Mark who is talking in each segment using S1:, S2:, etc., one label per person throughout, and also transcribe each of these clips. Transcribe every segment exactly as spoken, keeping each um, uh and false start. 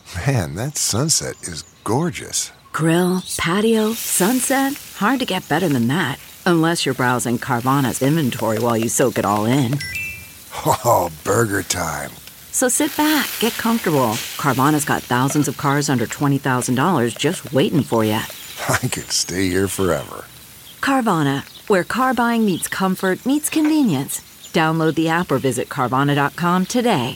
S1: Man, that sunset is gorgeous.
S2: Grill, patio, sunset. Hard to get better than that. Unless you're browsing Carvana's inventory while you soak it all in.
S1: Oh, burger time.
S2: So sit back, get comfortable. Carvana's got thousands of cars under twenty thousand dollars just waiting for you.
S1: I could stay here forever.
S2: Carvana, where car buying meets comfort, meets convenience. Download the app or visit Carvana dot com today.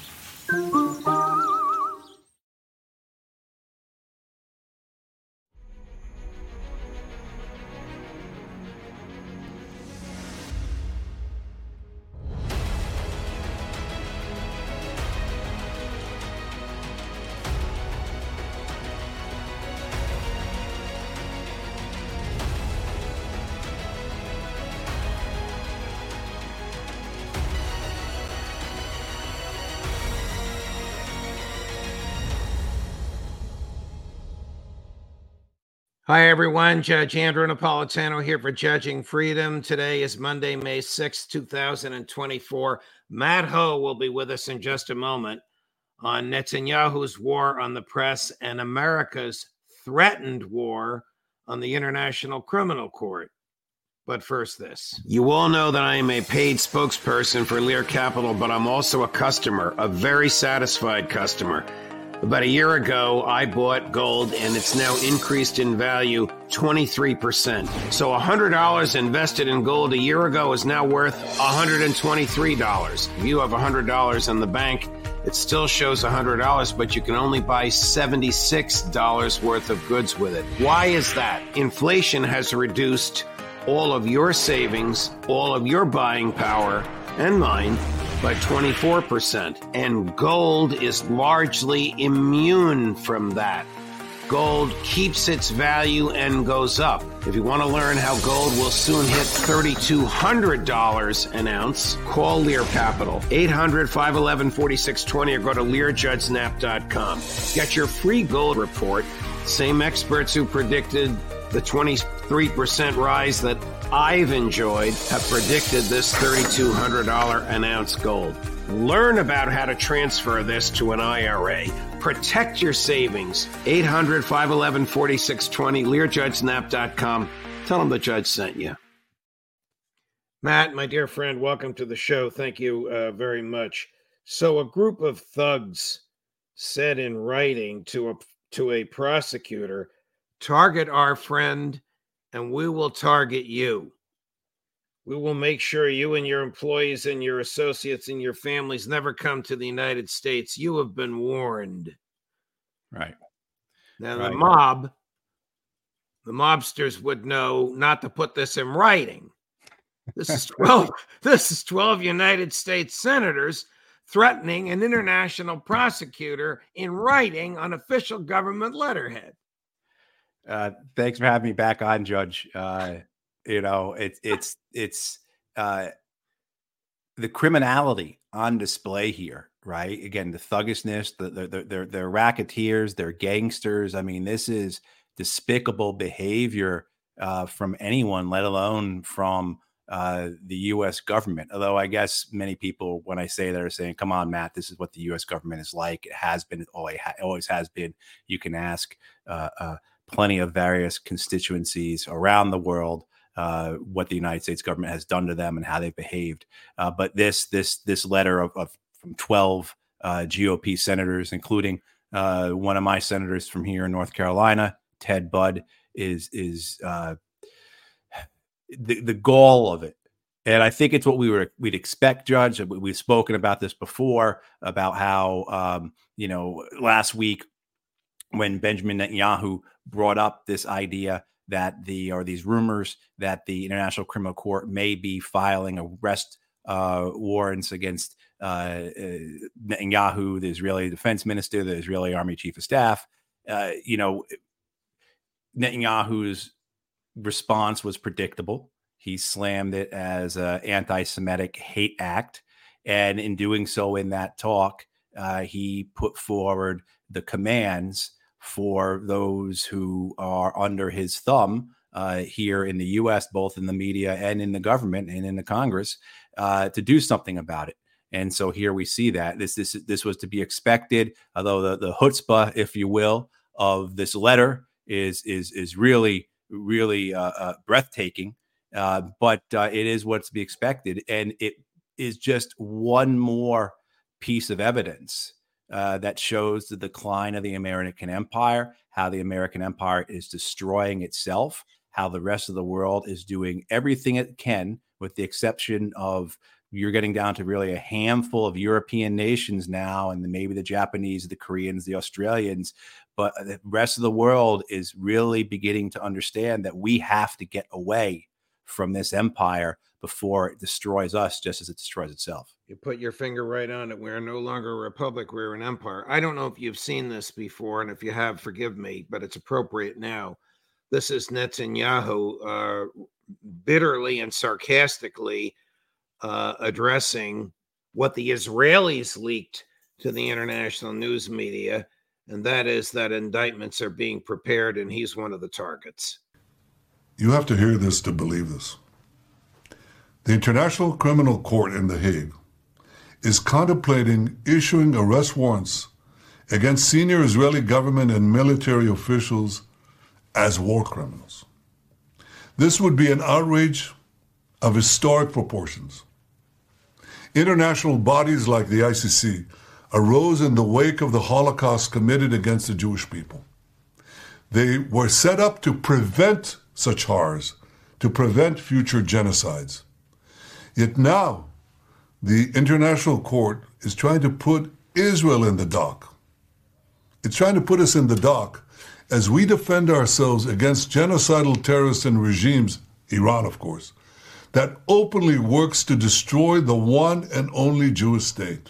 S3: Hi, everyone. Judge Andrew Napolitano here for Judging Freedom. Today is Monday, May sixth, two thousand twenty-four. Matt Ho will be with us in just a moment on Netanyahu's war on the press and America's threatened war on the International Criminal Court. But first, this. You all know that I am a paid spokesperson for Lear Capital, but I'm also a customer, a very satisfied customer. About a year ago, I bought gold, and it's now increased in value twenty-three percent. So one hundred dollars invested in gold a year ago is now worth one hundred twenty-three dollars. If you have one hundred dollars in the bank, it still shows one hundred dollars, but you can only buy seventy-six dollars worth of goods with it. Why is that? Inflation has reduced all of your savings, all of your buying power, and mine, by twenty-four percent, and gold is largely immune from that. Gold keeps its value and goes up. If you want to learn how gold will soon hit three thousand two hundred dollars an ounce, call Lear Capital, eight hundred, five one one, four six two zero, or go to lear judge snap dot com. Get your free gold report. Same experts who predicted the twenty-three percent rise that I've enjoyed have predicted this three thousand two hundred dollars an ounce gold. Learn about how to transfer this to an I R A. Protect your savings. eight hundred, five one one, four six two zero, lear judge snap dot com. Tell them the judge sent you. Matt, my dear friend, welcome to the show. Thank you uh, very much. So a group of thugs said in writing to a, to a prosecutor, target our friend and we will target you. We will make sure you and your employees and your associates and your families never come to the United States. You have been warned.
S4: Right.
S3: Now,
S4: right.
S3: the mob, the mobsters would know not to put this in writing. This is twelve, this is twelve United States senators threatening an international prosecutor in writing on official government letterhead.
S4: Uh, thanks for having me back on, Judge. Uh, you know, it's it's it's uh, the criminality on display here, right? Again, the thuggishness, the the they're they're racketeers, they're gangsters. I mean, this is despicable behavior uh, from anyone, let alone from uh, the U S government. Although I guess many people, when I say that, are saying, "Come on, Matt, this is what the U S government is like. It has been, always always has been." You can ask Uh, uh, plenty of various constituencies around the world uh, what the United States government has done to them and how they've behaved. Uh, but this this this letter of, of from twelve uh, G O P senators, including uh, one of my senators from here in North Carolina, Ted Budd, is is uh, the the gall of it. And I think it's what we were we'd expect, Judge. We've spoken about this before, about how um, you know last week when Benjamin Netanyahu brought up this idea that the, or these rumors that the International Criminal Court may be filing arrest uh, warrants against uh, uh, Netanyahu, the Israeli defense minister, the Israeli army chief of staff. Uh, you know, Netanyahu's response was predictable. He slammed it as an anti-Semitic hate act. And in doing so in that talk, uh, he put forward the commands for those who are under his thumb uh, here in the U S, both in the media and in the government and in the Congress, uh, to do something about it. And so here we see that this this this was to be expected, although the, the chutzpah, if you will, of this letter is is is really really uh, uh, breathtaking. Uh, but uh, it is what's to be expected, and it is just one more piece of evidence uh, that shows the decline of the American empire, how the American empire is destroying itself, how the rest of the world is doing everything it can, with the exception of you're getting down to really a handful of European nations now, and maybe the Japanese, the Koreans, the Australians. But the rest of the world is really beginning to understand that we have to get away from this empire before it destroys us, just as it destroys itself.
S3: You put your finger right on it. We're no longer a republic. We're an empire. I don't know if you've seen this before, and if you have, forgive me, but it's appropriate now. This is Netanyahu uh, bitterly and sarcastically uh, addressing what the Israelis leaked to the international news media, and that is that indictments are being prepared, and he's one of the targets.
S5: You have to hear this to believe this. The International Criminal Court in The Hague is contemplating issuing arrest warrants against senior Israeli government and military officials as war criminals. This would be an outrage of historic proportions. International bodies like the I C C arose in the wake of the Holocaust committed against the Jewish people. They were set up to prevent such horrors, to prevent future genocides. Yet now, the International Court is trying to put Israel in the dock. It's trying to put us in the dock as we defend ourselves against genocidal terrorists and regimes, Iran, of course, that openly works to destroy the one and only Jewish state.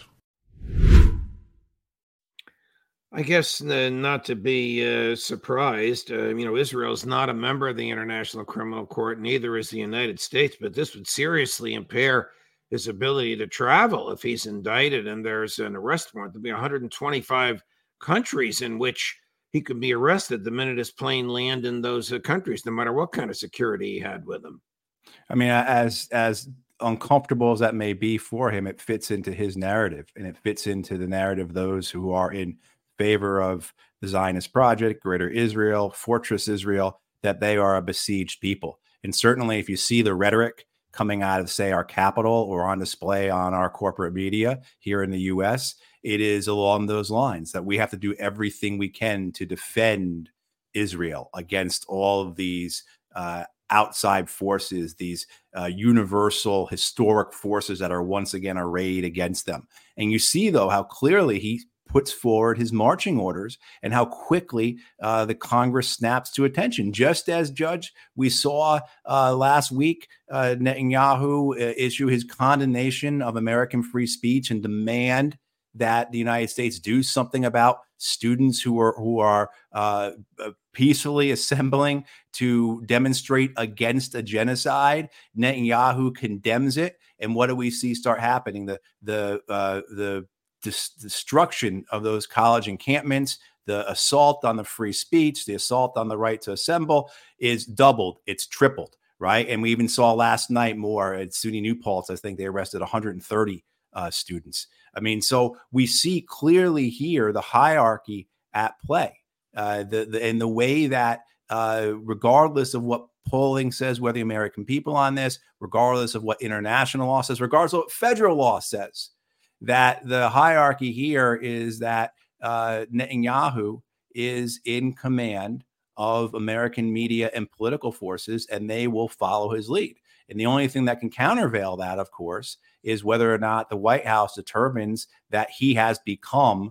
S3: I guess uh, not to be uh, surprised, uh, you know, Israel is not a member of the International Criminal Court, neither is the United States, but this would seriously impair his ability to travel if he's indicted and there's an arrest warrant. There'll be one hundred twenty-five countries in which he could be arrested the minute his plane lands in those uh, countries, no matter what kind of security he had with him.
S4: I mean, as as uncomfortable as that may be for him, it fits into his narrative, and it fits into the narrative of those who are in favor of the Zionist project, Greater Israel, Fortress Israel, that they are a besieged people. And certainly if you see the rhetoric coming out of, say, our capital or on display on our corporate media here in the U S, it is along those lines that we have to do everything we can to defend Israel against all of these uh, outside forces, these uh, universal historic forces that are once again arrayed against them. And you see, though, how clearly he puts forward his marching orders and how quickly uh, the Congress snaps to attention. Just as, Judge, we saw uh, last week uh, Netanyahu uh, issue his condemnation of American free speech and demand that the United States do something about students who are who are uh, peacefully assembling to demonstrate against a genocide. Netanyahu condemns it, and what do we see start happening? The the uh, the destruction of those college encampments, the assault on the free speech, the assault on the right to assemble is doubled. It's tripled, right? And we even saw last night more at SUNY New Paltz. I think they arrested one hundred thirty uh, students. I mean, so we see clearly here the hierarchy at play, uh, the, the in the way that uh, regardless of what polling says, whether the American people on this, regardless of what international law says, regardless of what federal law says, that the hierarchy here is that uh, Netanyahu is in command of American media and political forces, and they will follow his lead. And the only thing that can countervail that, of course, is whether or not the White House determines that he has become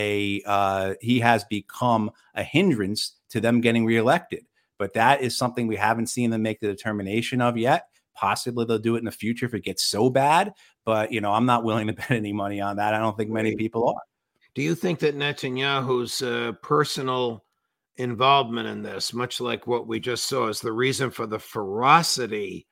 S4: a uh, he has become a hindrance to them getting reelected. But that is something we haven't seen them make the determination of yet. Possibly they'll do it in the future if it gets so bad. But, you know, I'm not willing to bet any money on that. I don't think many people are.
S3: Do you think that Netanyahu's uh, personal involvement in this, much like what we just saw, is the reason for the ferocity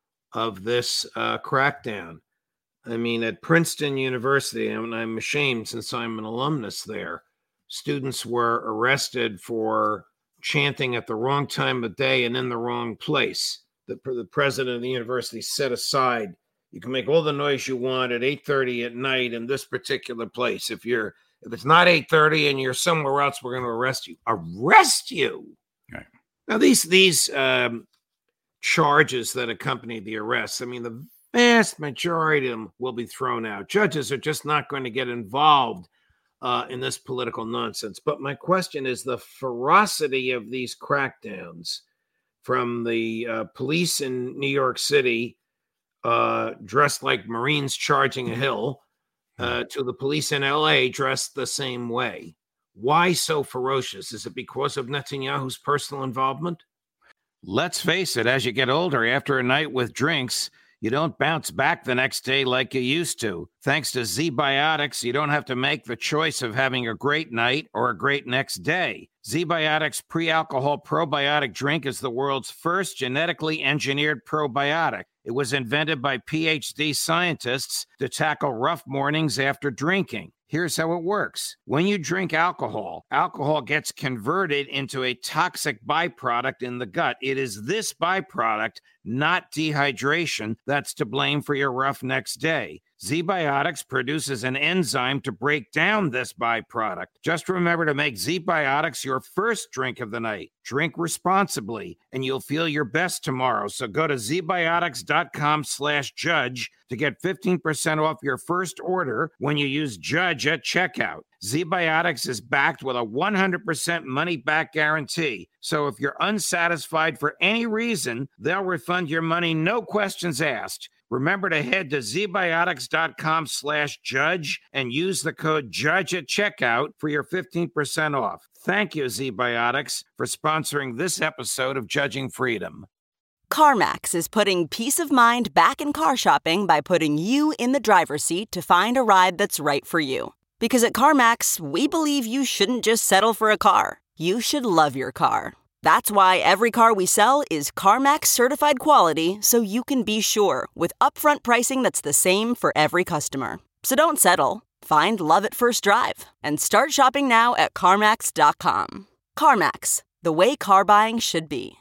S3: of this uh, crackdown? I mean, at Princeton University, and I'm ashamed since I'm an alumnus there, students were arrested for chanting at the wrong time of day and in the wrong place. The, the president of the university set aside You can make all the noise you want at eight thirty at night in this particular place. If you're if it's not eight thirty and you're somewhere else, we're going to arrest you. Arrest you.
S4: Right.
S3: Now, these these um, charges that accompany the arrests, I mean, the vast majority of them will be thrown out. Judges are just not going to get involved uh, in this political nonsense. But my question is the ferocity of these crackdowns from the uh, police in New York City uh, dressed like Marines charging a hill uh, to the police in L A dressed the same way. Why so ferocious? Is it because of Netanyahu's personal involvement? Let's face it, as you get older, after a night with drinks, you don't bounce back the next day like you used to. Thanks to Z-Biotics, you don't have to make the choice of having a great night or a great next day. Z-Biotics pre-alcohol probiotic drink is the world's first genetically engineered probiotic. It was invented by P H D scientists to tackle rough mornings after drinking. Here's how it works. When you drink alcohol, alcohol gets converted into a toxic byproduct in the gut. It is this byproduct, not dehydration, that's to blame for your rough next day. Z-Biotics produces an enzyme to break down this byproduct. Just remember to make Z-Biotics your first drink of the night. Drink responsibly, and you'll feel your best tomorrow. So go to zbiotics.com slash judge to get fifteen percent off your first order when you use Judge at checkout. Z-Biotics is backed with a one hundred percent money-back guarantee. So if you're unsatisfied for any reason, they'll refund your money, no questions asked. Remember to head to zbiotics.com slash judge and use the code judge at checkout for your fifteen percent off. Thank you, Z-Biotics, for sponsoring this episode of Judging Freedom.
S6: CarMax is putting peace of mind back in car shopping by putting you in the driver's seat to find a ride that's right for you. Because at CarMax, we believe you shouldn't just settle for a car. You should love your car. That's why every car we sell is CarMax certified quality, so you can be sure with upfront pricing that's the same for every customer. So don't settle. Find love at first drive and start shopping now at CarMax dot com. CarMax, the way car buying should be.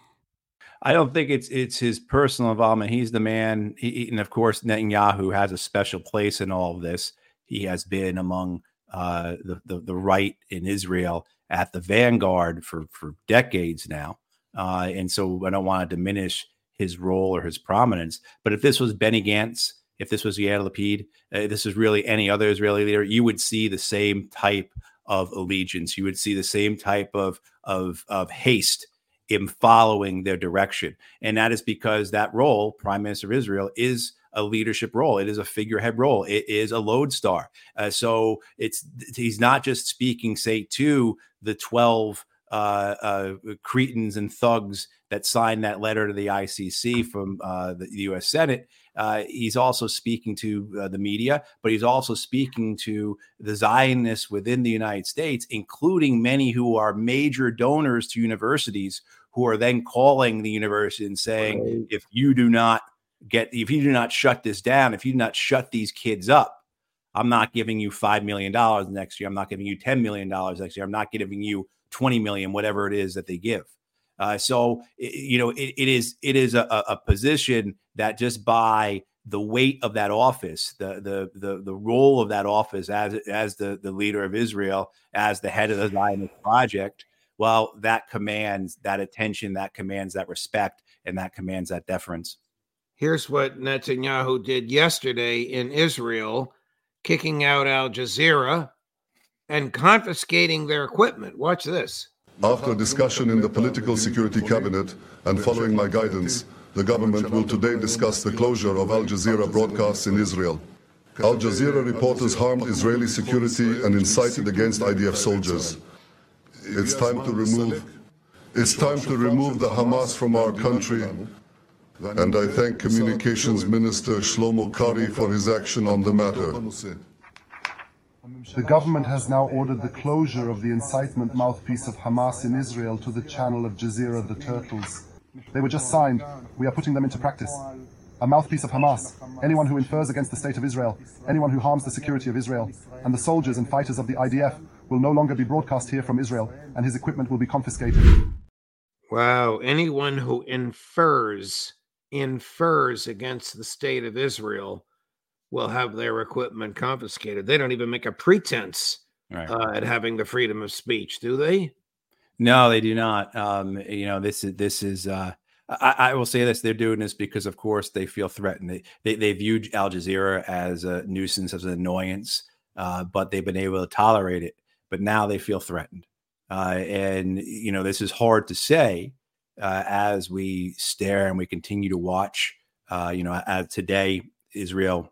S4: I don't think it's it's his personal involvement. He's the man, he, and of course, Netanyahu has a special place in all of this. He has been among uh, the, the the right in Israel at the vanguard for for decades now, uh, and so I don't want to diminish his role or his prominence. But if this was Benny Gantz, if this was Yair Lapid, uh, this is really any other Israeli leader, you would see the same type of allegiance. You would see the same type of of of haste in following their direction. And that is because that role, Prime Minister of Israel, is a leadership role. It is a figurehead role. It is a lodestar. Uh, so it's he's not just speaking, say, to the twelve uh, uh, cretins and thugs that signed that letter to the I C C from uh, the U S Senate. Uh, he's also speaking to uh, the media, but he's also speaking to the Zionists within the United States, including many who are major donors to universities, who are then calling the university and saying, right, if you do not get, if you do not shut this down, if you do not shut these kids up, I'm not giving you five million dollars next year. I'm not giving you ten million dollars next year. I'm not giving you twenty million dollars, whatever it is that they give. Uh, so, you know, it, it is it is a, a position that just by the weight of that office, the the the the role of that office as as the, the leader of Israel, as the head of the Zionist project, well, that commands that attention, that commands that respect, and that commands that deference.
S3: Here's what Netanyahu did yesterday in Israel, kicking out Al Jazeera and confiscating their equipment. Watch this.
S5: After discussion in the Political Security Cabinet and following my guidance, the government will today discuss the closure of Al Jazeera broadcasts in Israel. Al Jazeera reporters harmed Israeli security and incited against I D F soldiers. It's time to remove, it's time to remove the Hamas from our country. And I thank Communications Minister Shlomo Kari for his action on the matter.
S7: The government has now ordered the closure of the incitement mouthpiece of Hamas in Israel to the channel of Jazeera the Turtles. They were just signed. We are putting them into practice. A mouthpiece of Hamas, anyone who infers against the state of Israel, anyone who harms the security of Israel, and the soldiers and fighters of the I D F will no longer be broadcast here from Israel, and his equipment will be confiscated.
S3: Wow, anyone who infers infers against the state of Israel will have their equipment confiscated. They don't even make a pretense right. uh, at having the freedom of speech, do they?
S4: No, they do not. Um, you know, this is this is. Uh, I, I will say this: they're doing this because, of course, they feel threatened. They they, they view Al Jazeera as a nuisance, as an annoyance, uh, but they've been able to tolerate it. But now they feel threatened, uh, and you know, this is hard to say uh, as we stare and we continue to watch. Uh, you know, as today, Israel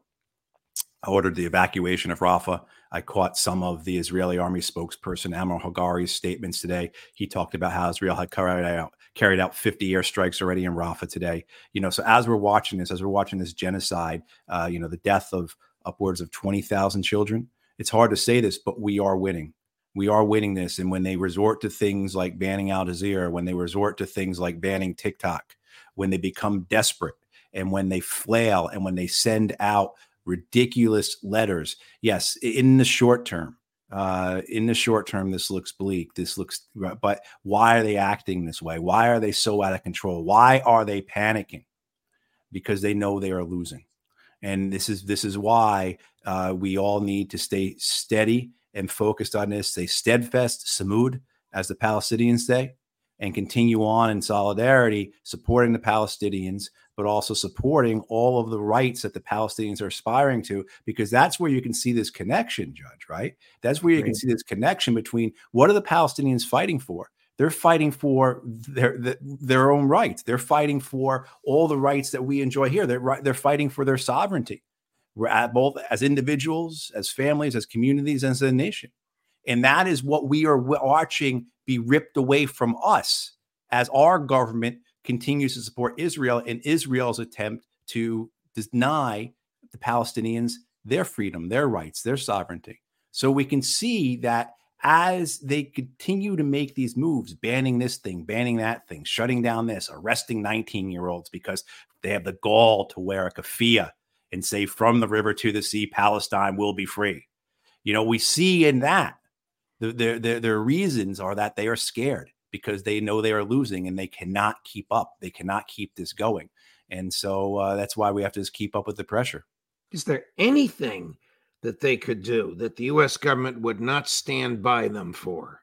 S4: ordered the evacuation of Rafah. I caught some of the Israeli army spokesperson Amar Hagari's statements today. He talked about how Israel had carried out carried out fifty airstrikes already in Rafah today. You know, so as we're watching this, as we're watching this genocide, uh, you know, the death of upwards of twenty thousand children, it's hard to say this, but we are winning. We are winning this. And when they resort to things like banning Al Jazeera, when they resort to things like banning TikTok, when they become desperate and when they flail and when they send out ridiculous letters. Yes, in the short term, uh, in the short term, this looks bleak. This looks, but why are they acting this way? Why are they so out of control? Why are they panicking? Because they know they are losing. And this is, this is why uh, we all need to stay steady and focused on this, stay steadfast, samud, as the Palestinians say, and continue on in solidarity, supporting the Palestinians, but also supporting all of the rights that the Palestinians are aspiring to, because that's where you can see this connection, Judge, right? That's where you right. can see this connection between what are the Palestinians fighting for? They're fighting for their, their their own rights. They're fighting for all the rights that we enjoy here. They're they're fighting for their sovereignty. We're at both as individuals, as families, as communities, as a nation. And that is what we are watching be ripped away from us as our government continues to support Israel in Israel's attempt to deny the Palestinians their freedom, their rights, their sovereignty. So we can see that as they continue to make these moves, banning this thing, banning that thing, shutting down this, arresting nineteen-year-olds because they have the gall to wear a keffiyeh and say, from the river to the sea, Palestine will be free. You know, we see in that their, their, their reasons are that they are scared because they know they are losing and they cannot keep up. They cannot keep this going. And so uh, that's why we have to just keep up with the pressure.
S3: Is there anything that they could do that the U S government would not stand by them for?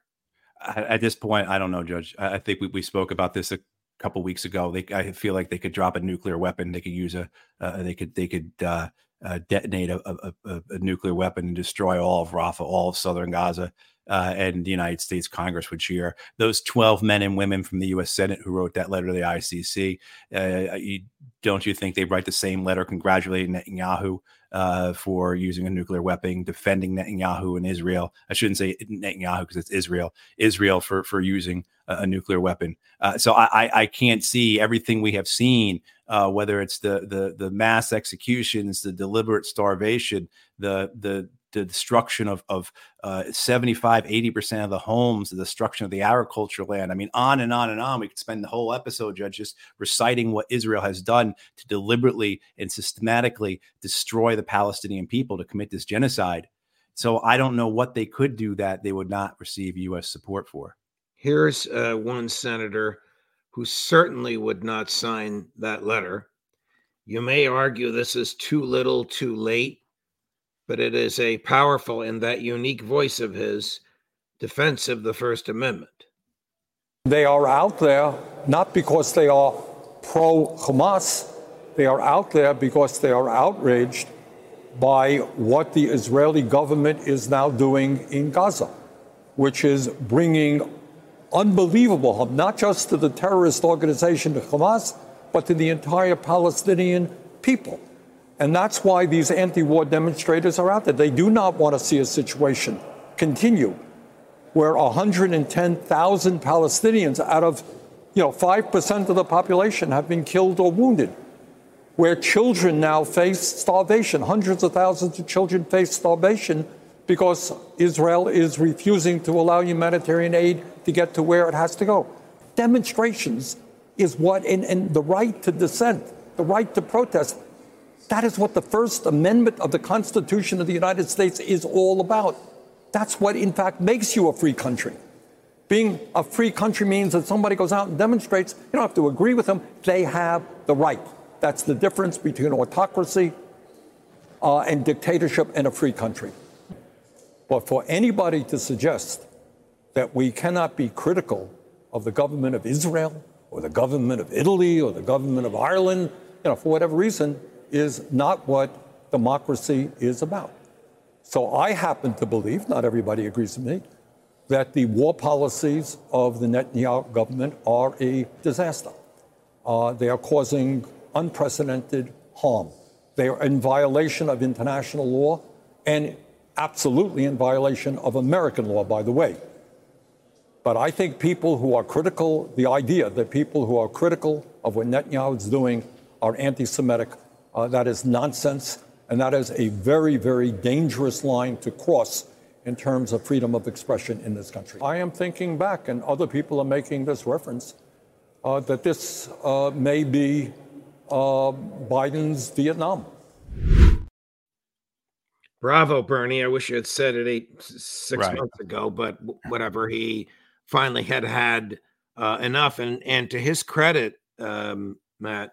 S4: At this point, I don't know, Judge. I think we, we spoke about this a couple weeks ago. They, I feel like they could drop a nuclear weapon. They could use a, uh, they could, they could uh, uh, detonate a, a, a, a nuclear weapon and destroy all of Rafah, all of southern Gaza. Uh, and the United States Congress would cheer. Those twelve men and women from the U S Senate who wrote that letter to the I C C, uh, you, don't you think they'd write the same letter congratulating Netanyahu uh, for using a nuclear weapon, defending Netanyahu and Israel? I shouldn't say Netanyahu because it's Israel. Israel for for using a, a nuclear weapon. Uh, so I, I can't see everything we have seen, uh, whether it's the the the mass executions, the deliberate starvation, the the the destruction of, of uh, seventy-five, eighty percent of the homes, the destruction of the agricultural land. I mean, on and on and on. We could spend the whole episode, Judge, just reciting what Israel has done to deliberately and systematically destroy the Palestinian people, to commit this genocide. So I don't know what they could do that they would not receive U S support for.
S3: Here's uh, one senator who certainly would not sign that letter. You may argue this is too little, too late, but it is a powerful and that unique voice of his defense of the First Amendment.
S8: They are out there not because they are pro-Hamas. They are out there because they are outraged by what the Israeli government is now doing in Gaza, which is bringing unbelievable harm, not just to the terrorist organization Hamas, but to the entire Palestinian people. And that's why these anti-war demonstrators are out there. They do not want to see a situation continue where one hundred ten thousand Palestinians out of, you know, five percent of the population have been killed or wounded, where children now face starvation. Hundreds of thousands of children face starvation because Israel is refusing to allow humanitarian aid to get to where it has to go. Demonstrations is what, and, and the right to dissent, the right to protest, that is what the First Amendment of the Constitution of the United States is all about. That's what, in fact, makes you a free country. Being a free country means that somebody goes out and demonstrates. You don't have to agree with them. They have the right. That's the difference between autocracy uh, and dictatorship in a free country. But for anybody to suggest that we cannot be critical of the government of Israel or the government of Italy or the government of Ireland, you know, for whatever reason, is not what democracy is about. So I happen to believe, not everybody agrees with me, that the war policies of the Netanyahu government are a disaster. Uh, they are causing unprecedented harm. They are in violation of international law and absolutely in violation of American law, by the way. But I think people who are critical, the idea that people who are critical of what Netanyahu is doing are anti-Semitic, uh, that is nonsense, and that is a very, very dangerous line to cross in terms of freedom of expression in this country. I am thinking back, and other people are making this reference, uh, that this uh, may be uh, Biden's Vietnam.
S3: Bravo, Bernie. I wish you had said it eight, six
S4: Right.
S3: months ago, but whatever. He finally had had uh, enough. And, and to his credit, um, Matt,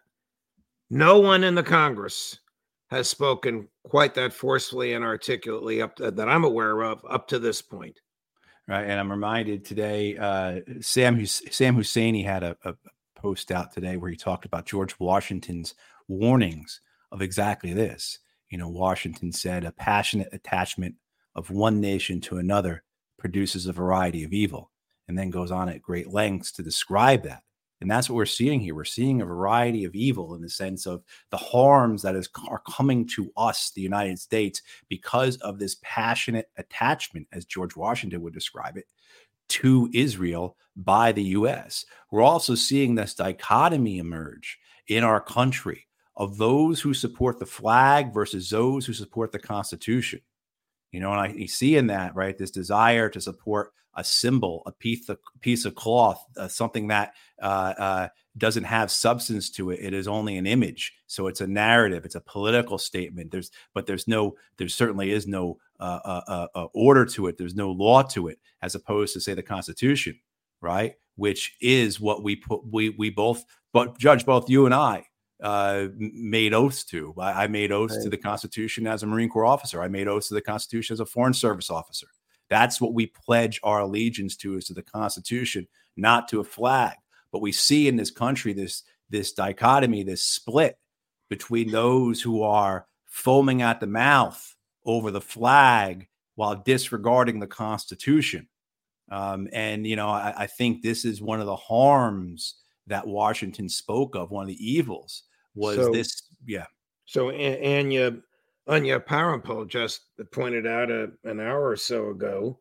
S3: no one in the Congress has spoken quite that forcefully and articulately up to, that I'm aware of up to this point.
S4: Right. And I'm reminded today, uh, Sam, Hus- Sam Husseini had a, a post out today where he talked about George Washington's warnings of exactly this. You know, Washington said a passionate attachment of one nation to another produces a variety of evil, and then goes on at great lengths to describe that. And that's what we're seeing here. We're seeing a variety of evil in the sense of the harms that is, are coming to us, the United States, because of this passionate attachment, as George Washington would describe it, to Israel by the U S. We're also seeing this dichotomy emerge in our country of those who support the flag versus those who support the Constitution. You know, and I you see in that, right, this desire to support a symbol, a piece of, piece of cloth, uh, something that uh, uh, doesn't have substance to it. It is only an image. So it's a narrative. It's a political statement. There's, but there's no, there certainly is no uh, uh, uh, order to it. There's no law to it, as opposed to, say, the Constitution, right? Which is what we put, we we both, but Judge, both you and I, uh made oaths to. I, I made oaths right. to the Constitution as a Marine Corps officer. I made oaths to the Constitution as a Foreign Service officer. That's what we pledge our allegiance to, is to the Constitution, not to a flag. But we see in this country this this dichotomy, this split between those who are foaming at the mouth over the flag while disregarding the Constitution. Um, and you know, I, I think this is one of the harms that Washington spoke of. One of the evils was so, this. Yeah.
S3: So Anya, Anya Parampil just pointed out a, an hour or so ago,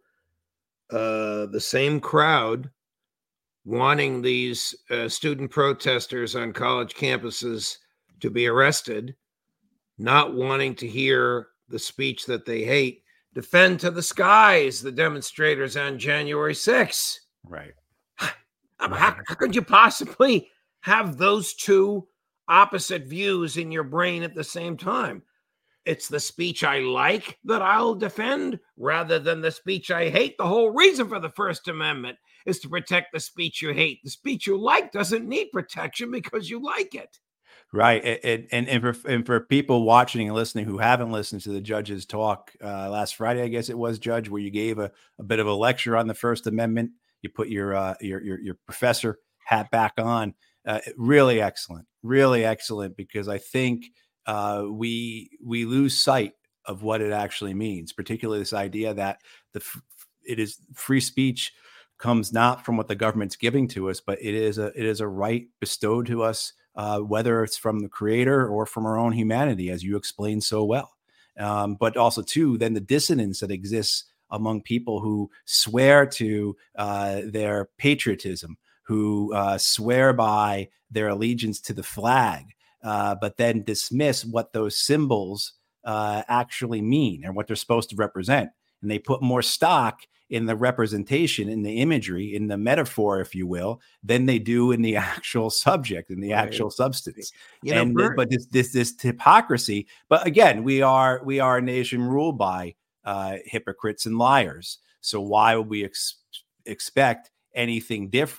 S3: uh, the same crowd wanting these uh, student protesters on college campuses to be arrested, not wanting to hear the speech that they hate, defend to the skies the demonstrators on January sixth.
S4: Right.
S3: How, how could you possibly have those two opposite views in your brain at the same time? It's the speech I like that I'll defend rather than the speech I hate. The whole reason for the First Amendment is to protect the speech you hate. The speech you like doesn't need protection because you like it.
S4: Right. And, and, and, for, and for people watching and listening who haven't listened to the judge's talk uh, last Friday, I guess it was, Judge, where you gave a, a bit of a lecture on the First Amendment. You put your, uh, your your your professor hat back on. Uh, really excellent, really excellent, because I think uh, we we lose sight of what it actually means, particularly this idea that the it is free speech comes not from what the government's giving to us, but it is a it is a right bestowed to us, uh, whether it's from the Creator or from our own humanity, as you explained so well. Um, but also, too, then the dissonance that exists among people who swear to uh, their patriotism, who uh, swear by their allegiance to the flag, uh, but then dismiss what those symbols uh, actually mean and what they're supposed to represent. And they put more stock in the representation, in the imagery, in the metaphor, if you will, than they do in the actual subject, in the right. actual substance. You know, and Bert, but this this this hypocrisy. But again, we are we are a nation ruled by Uh, hypocrites and liars. So why would we ex- expect anything different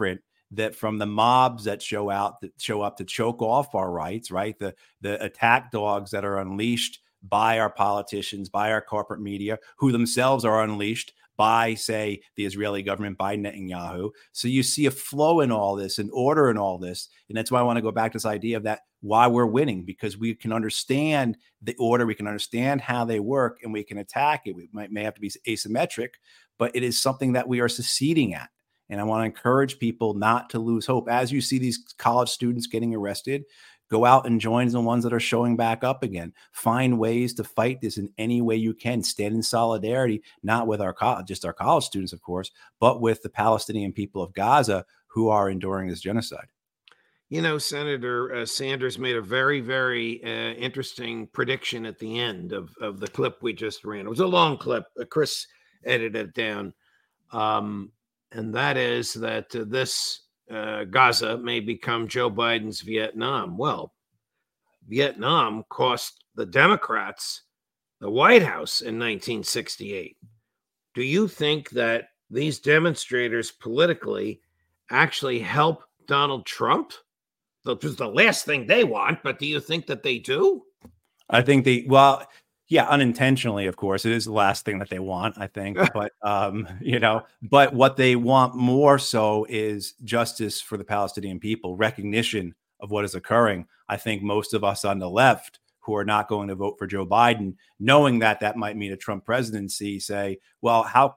S4: that from the mobs that show out that show up to choke off our rights, right? The the attack dogs that are unleashed by our politicians, by our corporate media, who themselves are unleashed by, say, the Israeli government, by Netanyahu. So you see a flow in all this, an order in all this. And that's why I want to go back to this idea of that, why we're winning, because we can understand the order, we can understand how they work, and we can attack it. We might, may have to be asymmetric, but it is something that we are succeeding at. And I want to encourage people not to lose hope. As you see these college students getting arrested, go out and join the ones that are showing back up again. Find ways to fight this in any way you can. Stand in solidarity, not with our co- just our college students, of course, but with the Palestinian people of Gaza who are enduring this genocide.
S3: You know, Senator uh, Sanders made a very, very uh, interesting prediction at the end of, of the clip we just ran. It was a long clip. Uh, Chris edited it down. Um, and that is that uh, this Uh, Gaza may become Joe Biden's Vietnam. Well, Vietnam cost the Democrats the White House in nineteen sixty-eight. Do you think that these demonstrators politically actually help Donald Trump? That was the last thing they want, but do you think that they do?
S4: I think they, well, yeah, unintentionally, of course, it is the last thing that they want, I think. But, um, you know, but what they want more so is justice for the Palestinian people, recognition of what is occurring. I think most of us on the left who are not going to vote for Joe Biden, knowing that that might mean a Trump presidency, say, well, how,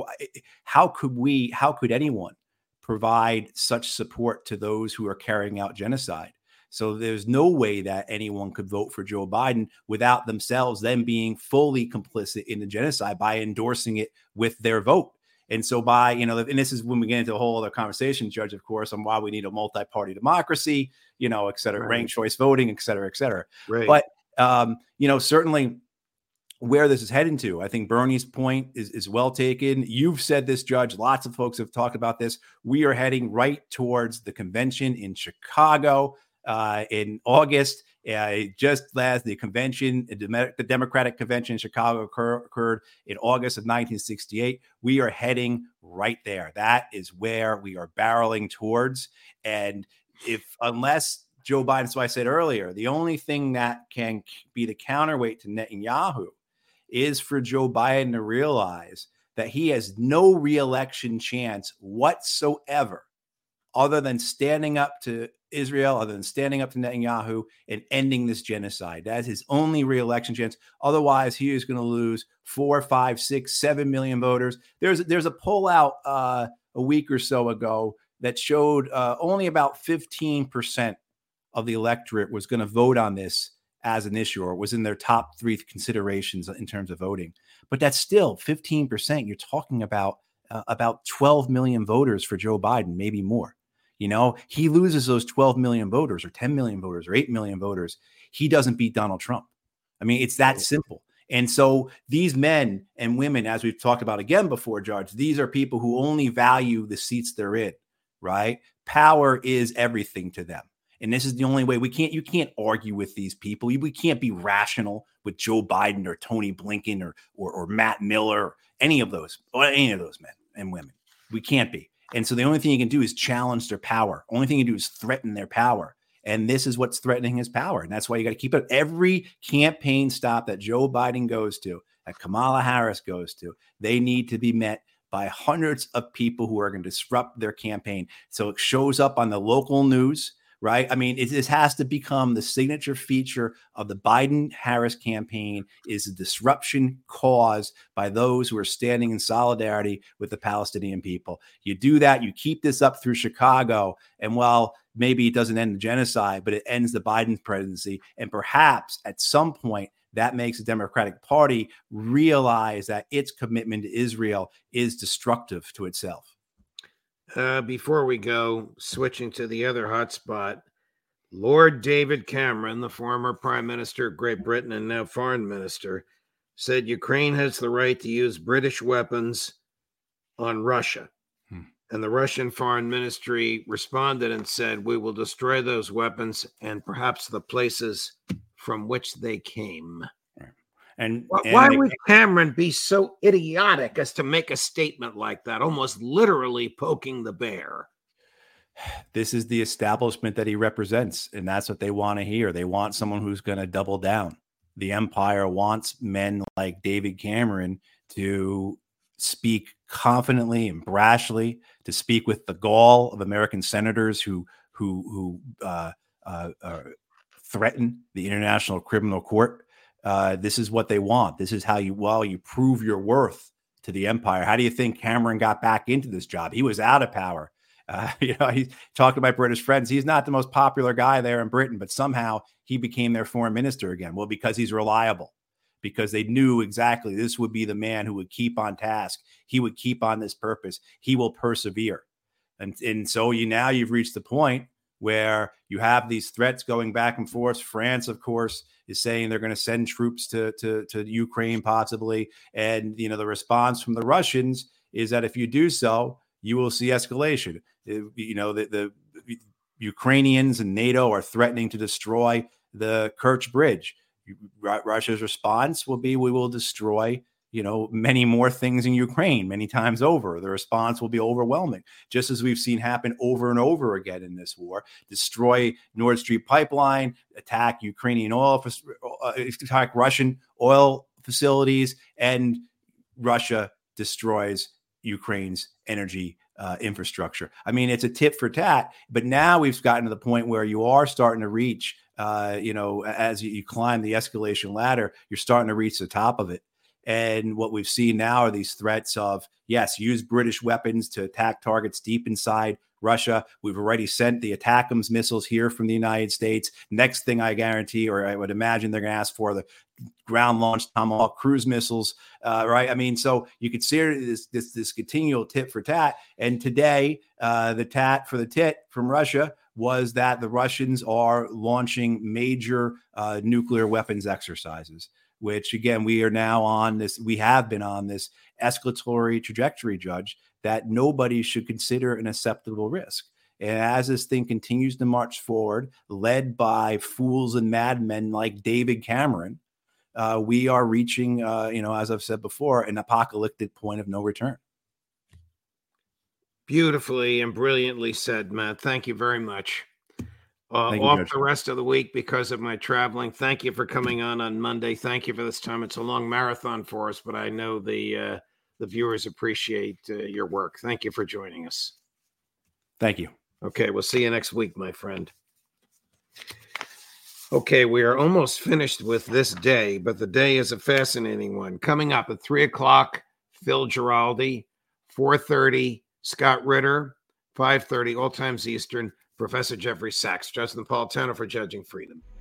S4: how could we, how could anyone provide such support to those who are carrying out genocide? So there's no way that anyone could vote for Joe Biden without themselves then being fully complicit in the genocide by endorsing it with their vote. And so by, you know, and this is when we get into a whole other conversation, Judge, of course, on why we need a multi-party democracy, you know, et cetera, right. Ranked choice voting, et cetera, et cetera. Right. But, um, you know, certainly where this is heading to, I think Bernie's point is, is well taken. You've said this, Judge. Lots of folks have talked about this. We are heading right towards the convention in Chicago. Uh, in August, uh, just last the convention, the Democratic convention in Chicago occur, occurred in August of nineteen sixty-eight. We are heading right there. That is where we are barreling towards. And if, unless Joe Biden, so I said earlier, the only thing that can be the counterweight to Netanyahu is for Joe Biden to realize that he has no reelection chance whatsoever other than standing up to Israel, other than standing up to Netanyahu and ending this genocide. That's his only re-election chance. Otherwise, he is going to lose four, five, six, seven million voters. There's there's a poll out uh, a week or so ago that showed uh, only about fifteen percent of the electorate was going to vote on this as an issue, or was in their top three considerations in terms of voting. But that's still fifteen percent. You're talking about uh, about twelve million voters for Joe Biden, maybe more. You know, he loses those twelve million voters or ten million voters or eight million voters. He doesn't beat Donald Trump. I mean, it's that simple. And so these men and women, as we've talked about again before, Judge, these are people who only value the seats they're in, right? Power is everything to them. And this is the only way we can't, you can't argue with these people. We can't be rational with Joe Biden or Tony Blinken or, or, or Matt Miller, or any of those, or any of those men and women. We can't be. And so the only thing you can do is challenge their power. Only thing you can do is threaten their power. And this is what's threatening his power. And that's why you got to keep it. Every campaign stop that Joe Biden goes to, that Kamala Harris goes to, they need to be met by hundreds of people who are going to disrupt their campaign. So it shows up on the local news, right? I mean, it, this has to become the signature feature of the Biden-Harris campaign, is a disruption caused by those who are standing in solidarity with the Palestinian people. You do that, you keep this up through Chicago, and while maybe it doesn't end the genocide, but it ends the Biden presidency, and perhaps at some point that makes the Democratic Party realize that its commitment to Israel is destructive to itself.
S3: Uh, before we go, switching to the other hotspot, Lord David Cameron, the former Prime Minister of Great Britain and now Foreign Minister, said Ukraine has the right to use British weapons on Russia. Hmm. And the Russian Foreign Ministry responded and said, we will destroy those weapons and perhaps the places from which they came.
S4: And,
S3: why,
S4: and
S3: why
S4: they,
S3: would Cameron be so idiotic as to make a statement like that, almost literally poking the bear?
S4: this is the establishment that he represents, and that's what they want to hear. They want someone who's going to double down. The empire wants men like David Cameron to speak confidently and brashly, to speak with the gall of American senators who who who uh, uh, uh, threaten the International Criminal Court. Uh, this is what they want. This is how you well you prove your worth to the empire. How do you think Cameron got back into this job? He was out of power. Uh, you know, he talked to my British friends. He's not the most popular guy there in Britain, but somehow he became their foreign minister again. Well, because he's reliable, because they knew exactly this would be the man who would keep on task. He would keep on this purpose. He will persevere. And, and so you now you've reached the point where you have these threats going back and forth. France, of course, is saying they're going to send troops to, to, to Ukraine possibly. And, you know, the response from the Russians is that if you do so, you will see escalation. You know, the, the Ukrainians and NATO are threatening to destroy the Kerch Bridge. Russia's response will be, we will destroy, you know, many more things in Ukraine many times over. The response will be overwhelming, just as we've seen happen over and over again in this war. Destroy Nord Stream pipeline, attack Ukrainian oil, uh, attack Russian oil facilities, and Russia destroys Ukraine's energy uh, infrastructure. I mean, it's a tit for tat, but now we've gotten to the point where you are starting to reach, uh, you know, as you, you climb the escalation ladder, you're starting to reach the top of it. And what we've seen now are these threats of, yes, use British weapons to attack targets deep inside Russia. We've already sent the ATACMS missiles here from the United States. Next thing I guarantee, or I would imagine they're going to ask for the ground-launched Tomahawk cruise missiles, uh, right? I mean, so you could see this, this, this continual tit for tat. And today, uh, the tat for the tit from Russia was that the Russians are launching major uh, nuclear weapons exercises, which, again, we are now on this, we have been on this escalatory trajectory, Judge, that nobody should consider an acceptable risk. And as this thing continues to march forward, led by fools and madmen like David Cameron, uh, we are reaching, uh, you know, as I've said before, an apocalyptic point of no return.
S3: Beautifully and brilliantly said, Matt. Thank you very much. Uh,
S4: Thank you,
S3: off
S4: Judge.
S3: the rest of the week because of my traveling. Thank you for coming on on Monday. Thank you for this time. It's a long marathon for us, but I know the uh, the viewers appreciate uh, your work. Thank you for joining us.
S4: Thank you.
S3: Okay, we'll see you next week, my friend. Okay, we are almost finished with this day, but the day is a fascinating one. Coming up at three o'clock, Phil Giraldi, four thirty, Scott Ritter, five thirty, all times Eastern, Professor Jeffrey Sachs, Judge Napolitano for Judging Freedom.